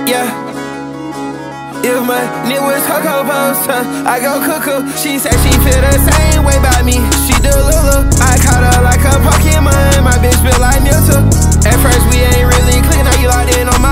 Yeah. If my nigga was Coco Poster, I go cuckoo. She said she feel the same way about me. She do Lulu. I caught her like a Pokemon. My bitch feel like Mewtwo. At first we ain't really clicking, now you locked in on my